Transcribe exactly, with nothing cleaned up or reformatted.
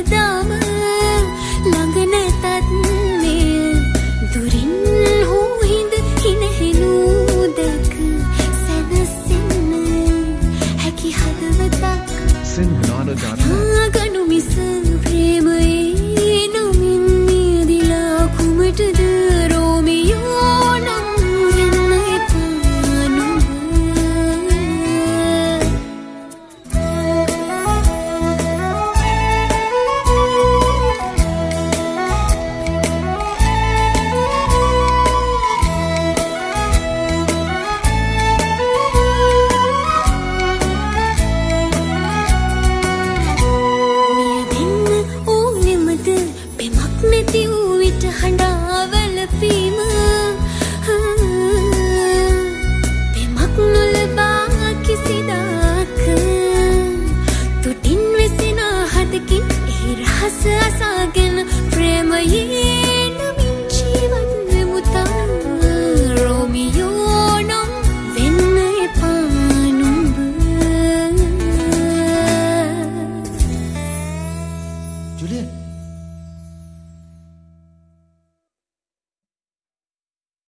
හැමදාම ළඟ නැතත් මෙය දුරින් හෝ හිඳ හිනහෙනු දැක සැනසෙන්න හැකි හදවතක් සින්හනාද දාන ගනු මිස ප්‍රේමයේ නොමින් නියදිලා කුමටද රෝමියෝ නම් වෙන්න එපා නුඹ හඬාවල පීම පෙමක් නොලබා කිසිදාක තුටින් වෙසෙන හදකින් ඒ රහස අසාගෙන ප්‍රේමයේ